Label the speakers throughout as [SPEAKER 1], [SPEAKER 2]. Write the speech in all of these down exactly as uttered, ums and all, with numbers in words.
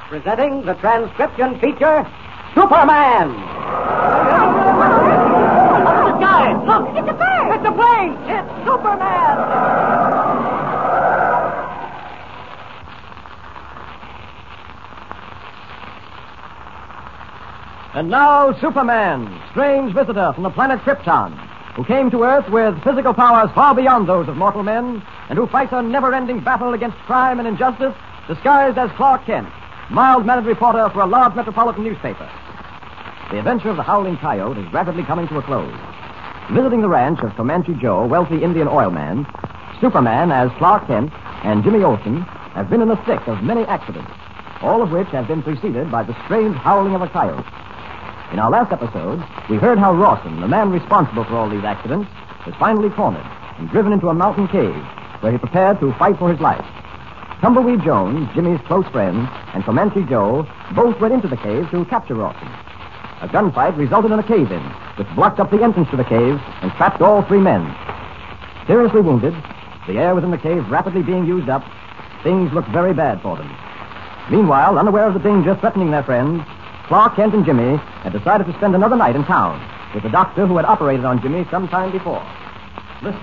[SPEAKER 1] presenting the transcription feature, Superman! Up in the sky! Look!
[SPEAKER 2] It's a bird!
[SPEAKER 1] It's a plane! It's Superman! And now, Superman, strange visitor from the planet Krypton, who came to Earth with physical powers far beyond those of mortal men, and who fights a never-ending battle against crime and injustice, disguised as Clark Kent, mild-mannered reporter for a large metropolitan newspaper. The adventure of the Howling Coyote is rapidly coming to a close. Visiting the ranch of Comanche Joe, wealthy Indian oil man, Superman, as Clark Kent, and Jimmy Olsen have been in the thick of many accidents, all of which have been preceded by the strange howling of a coyote. In our last episode, we heard how Rawson, the man responsible for all these accidents, was finally cornered and driven into a mountain cave where he prepared to fight for his life. Tumbleweed Jones, Jimmy's close friend, and Comanche Joe both went into the cave to capture Rawson. A gunfight resulted in a cave-in, which blocked up the entrance to the cave and trapped all three men. Seriously wounded, the air within the cave rapidly being used up, things looked very bad for them. Meanwhile, unaware of the danger threatening their friends, Clark Kent and Jimmy had decided to spend another night in town with the doctor who had operated on Jimmy some time before. Listen.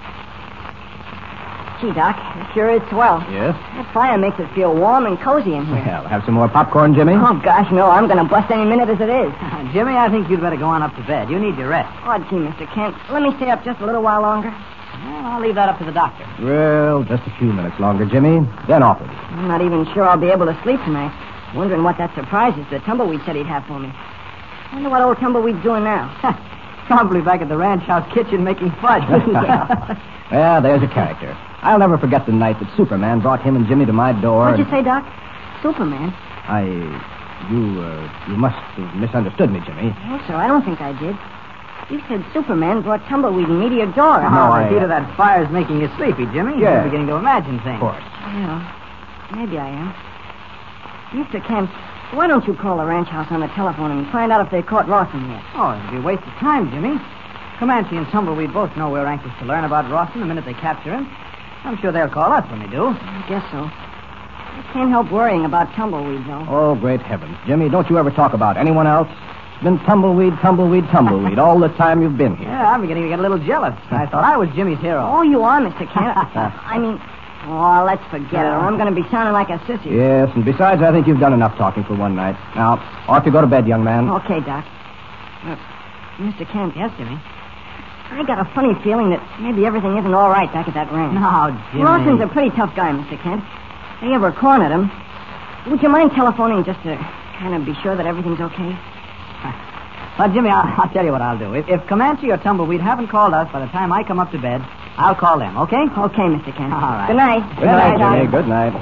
[SPEAKER 2] Gee, Doc, it sure is swell.
[SPEAKER 1] Yes?
[SPEAKER 2] That fire makes it feel warm and cozy in here.
[SPEAKER 1] Well, have some more popcorn, Jimmy?
[SPEAKER 2] Oh, gosh, no. I'm going to bust any minute as it is.
[SPEAKER 3] Jimmy, I think you'd better go on up to bed. You need your rest.
[SPEAKER 2] Oh, gee, Mister Kent, let me stay up just a little while longer.
[SPEAKER 3] Well, I'll leave that up to the doctor.
[SPEAKER 1] Well, just a few minutes longer, Jimmy. Then off it.
[SPEAKER 2] I'm not even sure I'll be able to sleep tonight. Wondering what that surprise is that Tumbleweed said he'd have for me. Wonder what old Tumbleweed's doing now.
[SPEAKER 3] Probably back at the ranch house kitchen making fudge.
[SPEAKER 1] Yeah, there's a character. I'll never forget the night that Superman brought him and Jimmy to my door.
[SPEAKER 2] What'd
[SPEAKER 1] and...
[SPEAKER 2] you say, Doc? Superman?
[SPEAKER 1] I... You, uh, you must have misunderstood me, Jimmy.
[SPEAKER 2] No, sir, I don't think I did. You said Superman brought Tumbleweed and me to your door.
[SPEAKER 3] No,
[SPEAKER 1] No,
[SPEAKER 3] the
[SPEAKER 1] I,
[SPEAKER 3] heat
[SPEAKER 1] uh...
[SPEAKER 3] of that fire's making you sleepy, Jimmy.
[SPEAKER 1] Yeah.
[SPEAKER 3] You're beginning to imagine things.
[SPEAKER 1] Of course.
[SPEAKER 2] Well, maybe I am. Mister Kent, why don't you call the ranch house on the telephone and find out if they caught Rawson yet?
[SPEAKER 3] Oh, it'd be a waste of time, Jimmy. Comanche and Tumbleweed both know we're anxious to learn about Rawson the minute they capture him. I'm sure they'll call us when they do.
[SPEAKER 2] I guess so. I can't help worrying about Tumbleweed, though.
[SPEAKER 1] Oh, great heavens. Jimmy, don't you ever talk about anyone else. It's been tumbleweed, tumbleweed, tumbleweed all the time you've been here.
[SPEAKER 3] Yeah, I'm beginning to get a little jealous. I thought I was Jimmy's hero.
[SPEAKER 2] Oh, you are, Mister Kent. I mean, oh, let's forget it, or I'm going to be sounding like a sissy.
[SPEAKER 1] Yes, and besides, I think you've done enough talking for one night. Now, off you go to bed, young man.
[SPEAKER 2] Okay, Doc. Uh, Mister Kent.
[SPEAKER 3] Yes, Jimmy?
[SPEAKER 2] I got a funny feeling that maybe everything isn't all right back at that ranch.
[SPEAKER 3] No, Jimmy.
[SPEAKER 2] Rawson's a pretty tough guy, Mister Kent. They ever cornered him. Would you mind telephoning just to kind of be sure that everything's okay?
[SPEAKER 3] Well, Jimmy, I'll, I'll tell you what I'll do. If, if Comanche or Tumbleweed haven't called us by the time I come up to bed, I'll call them, okay?
[SPEAKER 2] Okay, Mister Kent.
[SPEAKER 3] All right.
[SPEAKER 2] Good night.
[SPEAKER 1] Good night,
[SPEAKER 2] Doc.
[SPEAKER 1] Jimmy. Good night.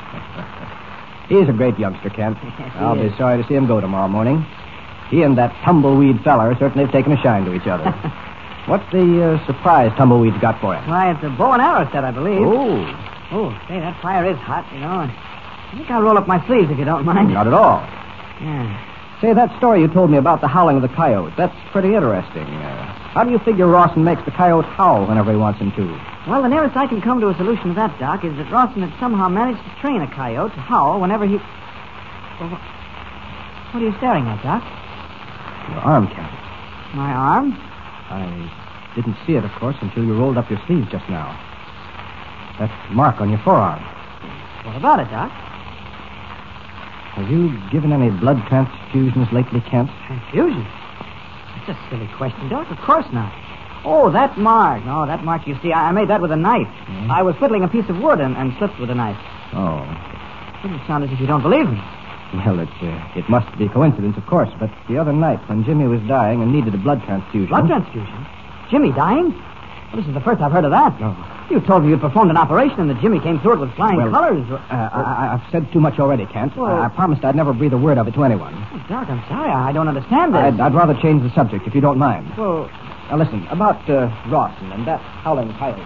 [SPEAKER 1] He's a great youngster, Kent.
[SPEAKER 3] Yes, he
[SPEAKER 1] I'll
[SPEAKER 3] is.
[SPEAKER 1] be sorry to see him go tomorrow morning. He and that tumbleweed feller certainly have taken a shine to each other. What's the uh, surprise Tumbleweed's got for him?
[SPEAKER 3] Why, it's a bow and arrow set, I believe.
[SPEAKER 1] Oh,
[SPEAKER 3] Oh, say, that fire is hot, you know. And I think I'll roll up my sleeves if you don't mind.
[SPEAKER 1] not at all.
[SPEAKER 3] Yeah.
[SPEAKER 1] Say, that story you told me about the howling of the coyote, that's pretty interesting. Uh, how do you figure Rawson makes the coyote howl whenever he wants him to?
[SPEAKER 3] Well, the nearest I can come to a solution to that, Doc, is that Rawson had somehow managed to train a coyote to howl whenever he... Well, what what are you staring at, Doc?
[SPEAKER 1] Your arm, Kent.
[SPEAKER 3] My arm?
[SPEAKER 1] I didn't see it, of course, until you rolled up your sleeves just now. That mark on your forearm.
[SPEAKER 3] What about it, Doc?
[SPEAKER 1] Have you given any blood transfusions lately, Kent?
[SPEAKER 3] Transfusion? That's a silly question, Doc. Of course not. Oh, that mark. No, that mark, you see, I I made that with a knife.
[SPEAKER 1] Hmm?
[SPEAKER 3] I was whittling a piece of wood and, and slipped with a knife.
[SPEAKER 1] Oh.
[SPEAKER 3] Doesn't sound as if you don't believe me.
[SPEAKER 1] Well, it, uh, it must be coincidence, of course, but the other night when Jimmy was dying and needed a blood transfusion...
[SPEAKER 3] Blood transfusion? Jimmy dying? Well, this is the first I've heard of that.
[SPEAKER 1] No.
[SPEAKER 3] You told me you'd performed an operation and that Jimmy came through it with flying
[SPEAKER 1] Well,
[SPEAKER 3] colors.
[SPEAKER 1] Uh, I, I've said too much already, Kent.
[SPEAKER 3] Well-
[SPEAKER 1] I, I promised I'd never breathe a word of it to anyone.
[SPEAKER 3] Oh, Doc, I'm sorry. I don't understand this.
[SPEAKER 1] I'd, I'd rather change the subject, if you don't mind.
[SPEAKER 3] Well,
[SPEAKER 1] Now, listen, about uh, Rawson and that howling coyote.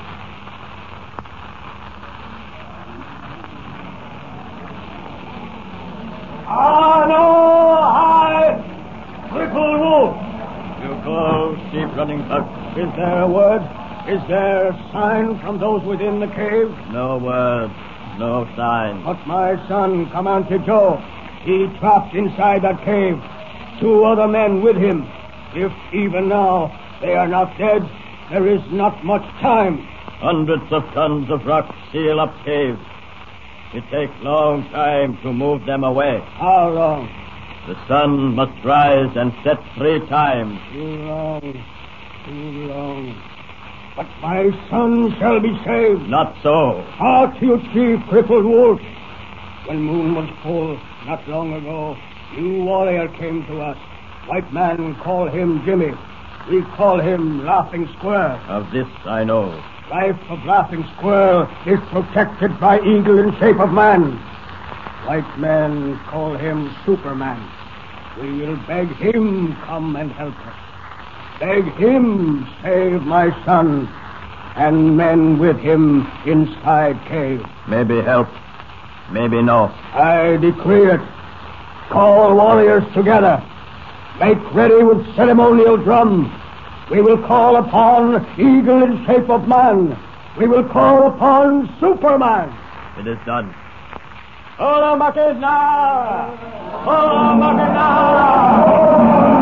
[SPEAKER 4] Ah, no! Hi! Triple wolf! You close, keep running, Buck. Is there a word? Is there a sign from those within the cave?
[SPEAKER 5] No word, no sign.
[SPEAKER 4] But my son, Comanche Joe, He trapped inside that cave. Two other men with him. If even now they are not dead, there is not much time.
[SPEAKER 5] Hundreds of tons of rock seal up caves. It takes long time to move them away.
[SPEAKER 4] How long?
[SPEAKER 5] The sun must rise and set three times.
[SPEAKER 4] Too long. Too long. But my son shall be saved.
[SPEAKER 5] Not so.
[SPEAKER 4] Hark, you chief crippled wolf. When moon was full, not long ago, new warrior came to us. White man call him Jimmy. We call him Laughing Square.
[SPEAKER 5] Of this I know.
[SPEAKER 4] Life of Laughing Square is protected by eagle in shape of man. White men call him Superman. We will beg him come and help us. Beg him save my son and men with him inside cave.
[SPEAKER 5] Maybe help. Maybe no.
[SPEAKER 4] I decree it. Call warriors together. Make ready with ceremonial drums. We will call upon eagle in shape of man. We will call upon Superman.
[SPEAKER 5] It is done.
[SPEAKER 1] Hola, Mackinac! Hola, Mackinac!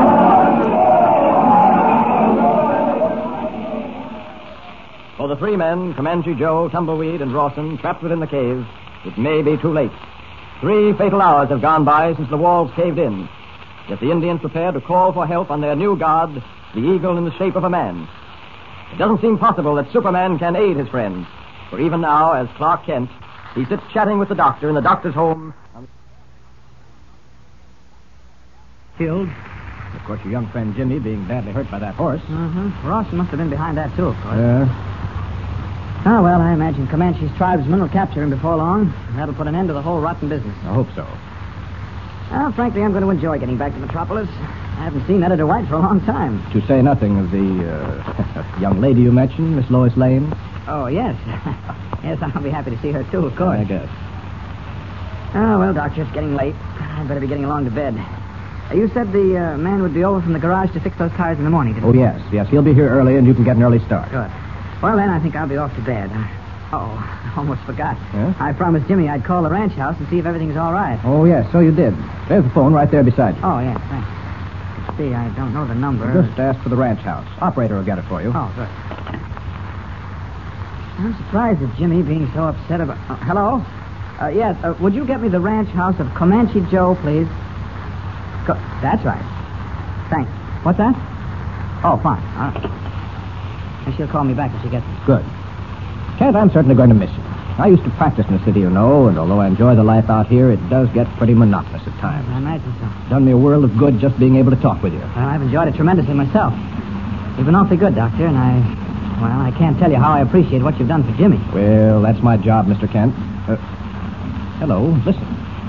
[SPEAKER 1] For the three men, Comanche Joe, Tumbleweed, and Rawson, trapped within the cave, it may be too late. Three fatal hours have gone by since the walls caved in. Yet the Indians prepare to call for help on their new god, the eagle in the shape of a man. It doesn't seem possible that Superman can aid his friends, for even now, as Clark Kent, he sits chatting with the doctor in the doctor's home.
[SPEAKER 3] Killed?
[SPEAKER 1] Of course, your young friend Jimmy being badly hurt by that horse.
[SPEAKER 3] Mm-hmm. Rawson must have been behind that, too, of course.
[SPEAKER 1] Yeah.
[SPEAKER 3] Oh, well, I imagine Comanche's tribesmen will capture him before long. That'll put an end to the whole rotten business.
[SPEAKER 1] I hope so.
[SPEAKER 3] Well, frankly, I'm going to enjoy getting back to Metropolis. I haven't seen Editor White for a long time.
[SPEAKER 1] To say nothing of the uh, young lady you mentioned, Miss Lois Lane.
[SPEAKER 3] Oh, yes. Yes, I'll be happy to see her, too, of course.
[SPEAKER 1] I guess.
[SPEAKER 3] Oh, well, Doctor, it's getting late. I'd better be getting along to bed. Uh, you said the uh, man would be over from the garage to fix those tires in the morning, didn't
[SPEAKER 1] Oh,
[SPEAKER 3] you?
[SPEAKER 1] yes, yes. He'll be here early, and you can get an early start.
[SPEAKER 3] Good. Well, then, I think I'll be off to bed. Oh, I almost forgot.
[SPEAKER 1] Yeah?
[SPEAKER 3] I promised Jimmy I'd call the ranch house and see if everything's all right.
[SPEAKER 1] Oh, yes, so you did. There's the phone right there beside you.
[SPEAKER 3] Oh, yeah, thanks. Let's see, I don't know the number.
[SPEAKER 1] Just ask for the ranch house. Operator will get it for you.
[SPEAKER 3] Oh, good. I'm surprised at Jimmy being so upset about... Uh, hello? Uh, yes, uh, would you get me the ranch house of Comanche Joe, please? Co- That's right. Thanks. What's that? Oh, fine. All right. And she'll call me back if she gets it.
[SPEAKER 1] Good. Kent, I'm certainly going to miss you. I used to practice in the city, you know, and although I enjoy the life out here, it does get pretty monotonous at times.
[SPEAKER 3] I imagine so.
[SPEAKER 1] It's done me a world of good just being able to talk with you.
[SPEAKER 3] Well, I've enjoyed it tremendously myself. You've been awfully good, Doctor, and I... Well, I can't tell you how I appreciate what you've done for Jimmy.
[SPEAKER 1] Well, that's my job, Mister Kent. Uh, hello, listen.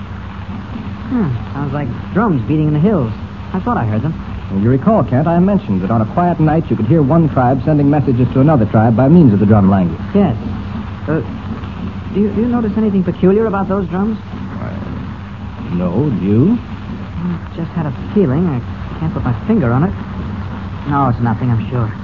[SPEAKER 3] Hmm, sounds like drums beating in the hills. I thought I heard them.
[SPEAKER 1] Well, you recall, Kent, I mentioned that on a quiet night you could hear one tribe sending messages to another tribe by means of the drum language.
[SPEAKER 3] Yes. Uh, do you, do you notice anything peculiar about those drums?
[SPEAKER 1] Uh, no, do you?
[SPEAKER 3] I just had a feeling. I can't put my finger on it. No, it's nothing, I'm sure.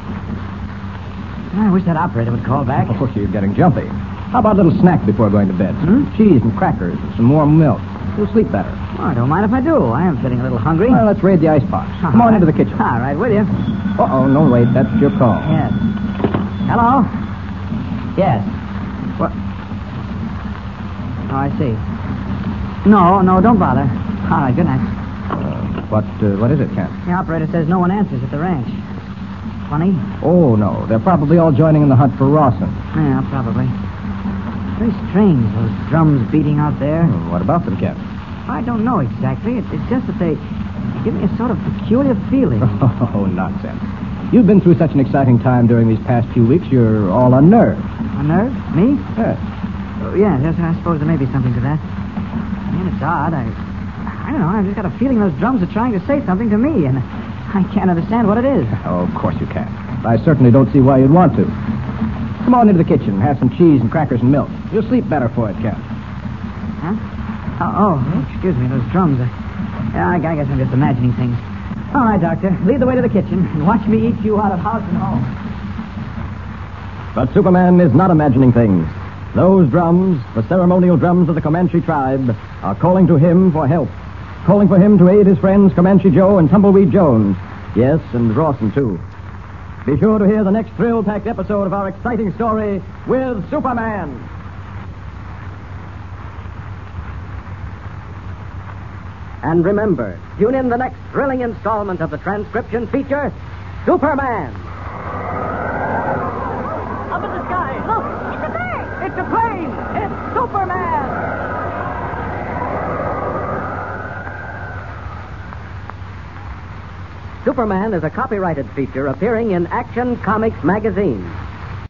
[SPEAKER 3] I wish that operator would call back.
[SPEAKER 1] Oh, you're getting jumpy. How about a little snack before going to bed?
[SPEAKER 3] Hmm?
[SPEAKER 1] Cheese and crackers and some warm milk. You'll sleep better.
[SPEAKER 3] Oh, I don't mind if I do. I am feeling a little hungry.
[SPEAKER 1] Well, let's raid the icebox.
[SPEAKER 3] All
[SPEAKER 1] Come on
[SPEAKER 3] right.
[SPEAKER 1] into the kitchen.
[SPEAKER 3] All right, with you.
[SPEAKER 1] Uh-oh, no, wait. That's your call.
[SPEAKER 3] Yes. Hello? Yes. What? Oh, I see. No, no, don't bother. All right, good night.
[SPEAKER 1] Uh, what, uh, what is it, Kent?
[SPEAKER 3] The operator says no one answers at the ranch. Funny?
[SPEAKER 1] Oh, no. They're probably all joining in the hunt for Rawson.
[SPEAKER 3] Yeah, probably. Very strange, those drums beating out there.
[SPEAKER 1] Hmm, what about them, Kent?
[SPEAKER 3] I don't know exactly. It, it's just that they, they give me a sort of peculiar feeling.
[SPEAKER 1] Oh, nonsense. You've been through such an exciting time during these past few weeks, you're all unnerved.
[SPEAKER 3] Unnerved? Me?
[SPEAKER 1] Yes.
[SPEAKER 3] Oh, yeah, yes, I suppose there may be something to that. I mean, it's odd. I, I don't know. I've just got a feeling those drums are trying to say something to me, and I can't understand what it is.
[SPEAKER 1] Oh, of course you can. I certainly don't see why you'd want to. Come on into the kitchen and have some cheese and crackers and milk. You'll sleep better for it, Kent.
[SPEAKER 3] Huh? Oh, oh, excuse me, those drums. Uh, yeah, I, I guess I'm just imagining things. All right, Doctor, lead the way to the kitchen and watch me eat you out of house and home.
[SPEAKER 1] But Superman is not imagining things. Those drums, the ceremonial drums of the Comanche tribe, are calling to him for help. calling for him to aid his friends Comanche Joe and Tumbleweed Jones. Yes, and Rawson, too. Be sure to hear the next thrill-packed episode of our exciting story with Superman.
[SPEAKER 6] And remember, tune in the next thrilling installment of the transcription feature, Superman.
[SPEAKER 2] Up in the sky. Look, it's a bird.
[SPEAKER 6] It's a plane. It's Superman. Superman is a copyrighted feature appearing in Action Comics magazine.